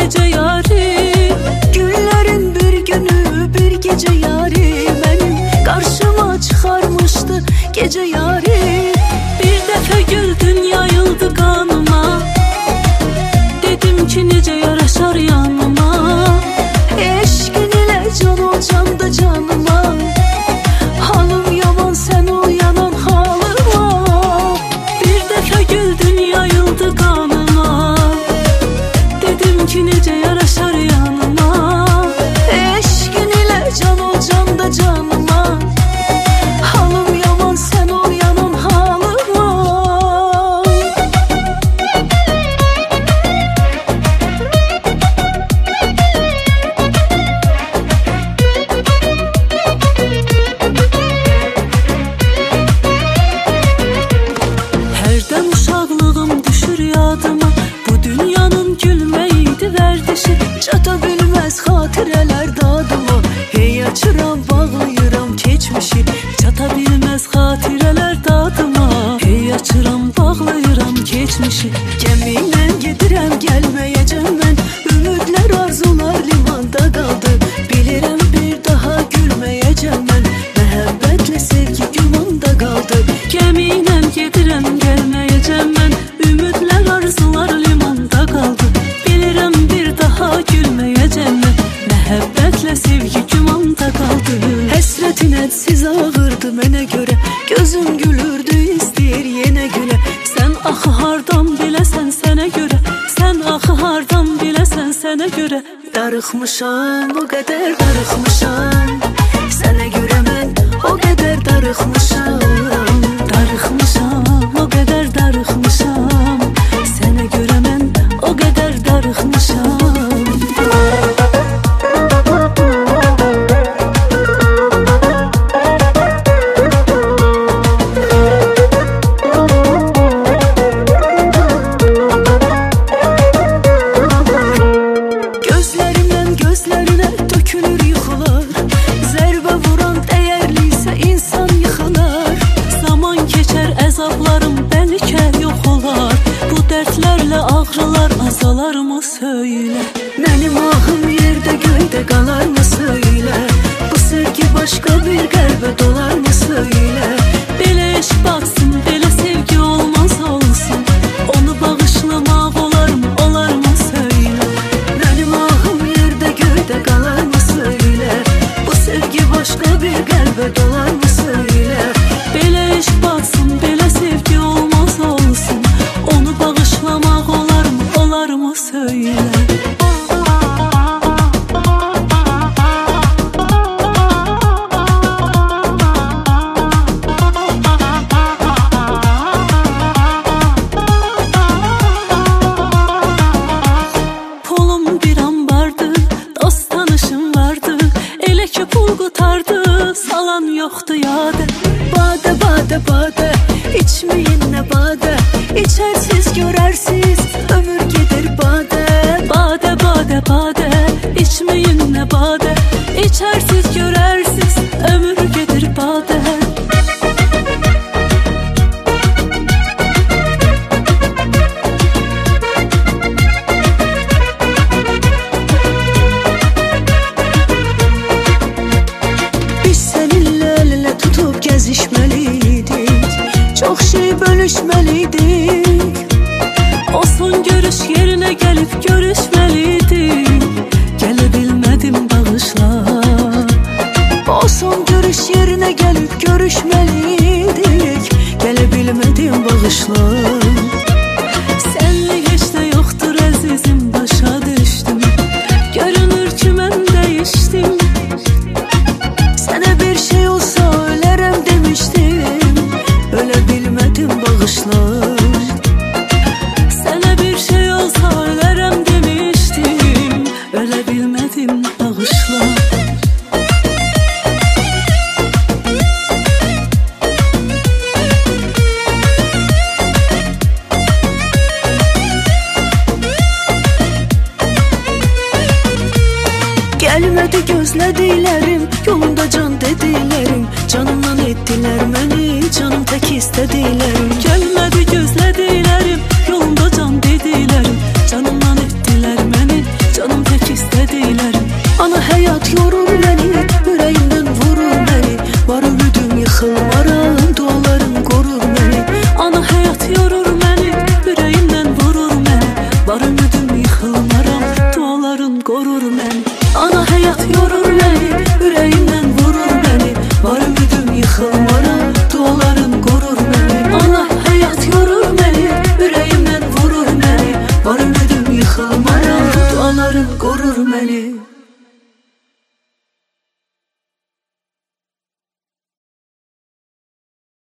gece yari. Günlerin bir günü bir gece yari benim karşıma çıkarmıştı gece yari. Bir defa güldün yayıldı kanıma, dedim ki nece yaraşar yanıma. Eşkin ile can ol candı canıma, halım yaman sen ol yanan halıma. Bir defa güldün yayıldı kanıma, dedim ki nece yaraşar yanıma. Eşkin ile can ol candı canıma, halım yaman sen ol yanan halıma. Herden uşaqlığım düşür yadıma, bu dünyanın gülmeydi verdişi. Çata bilmez xatirələr dadıma, hey açıram bağlayıram keçmişi. Çata bilmez xatirələr dadıma, hey açıram bağlayıram keçmişi. Gəminlə gedirəm gəlməyəcəm mən, ümidlər arzular limanda qaldı. Bilirəm bir daha gülməyəcəm mən, məhəbbətlə sevgi gümanda qaldı. Gəminlə gedirəm gəlməyəcəm mən, ümidlər arzular limanda qaldı. Bilirəm bir daha gülməyəcəm mən, məhəbbətlə sevgi gümanda qaldı. Həsrətin hədsiz ağırdı mənə görə, gözüm gülürdü istəyir yenə gülə. Sən axı hardan biləsən sənə görə, sən axı hardan biləsən sənə görə. Darıxmışam, o qədər darıxmışam, sənə görə mən o qədər darıxmışam. Darıxmışam, o qədər darıxmışam, sənə görə mən o qədər darıxmışam. Gözlərimdən gözlərinə dökülür yuxular, zərbə vuran dəyərliysə insan yıxılar. Zaman keçər əzablarım bəlkə yox olar, bu dərdlərlə ağrılar azalarmı söylə. Mənim ahım yerdə göydə qalarmı söylə, bu sevgi başqa bir qəlbə dolarmı söylə. Belə eş batsın, belə sevgi olmaz olsun, onu bağışlamaq olarmı, olarmı söylə. Mənim ahım yerdə göydə qalarmı söylə, bu sevgi başqa bir qəlbə dolarmı söylə. Belə eş batsın, belə sevgi olmaz olsun, onu bağışlamaq olarmı, olarmı söylə. Pulum bir an vardı, dost tanışım vardı, elə ki pul qutardı, salan yoxdu yadı. Badə, badə, badə, içməyin nə badə, içərsiz görərsiz, ömür gedir badə. Badə, badə, badə, içməyin nə badə, içərsiz görərsiz, ömür gedir badə. Biz səninlə əl-ələ tutub gəzişməliydik, çox şey bölüşməliydik. O son görüş yerinə gəlib görüşməliydik, gələ bilmədim bağışla. O son görüş yerinə gəlib görüşməliydik, gələ bilmədim bağışla. Sənlik heç də yoxdur əzizim, başa düşdüm, görünür ki mən dəyişdim. Sənə bir şey olsa ölərəm demişdim, ölə bilmədim bağışla. Sənə bir şey olsa ölərəm demişdim, ölə bilmədim bağışla. Gəlmədi gözlədiklərim, yolunda can dediklərim, canımdan etdilər məni, canım tək istədiklərim.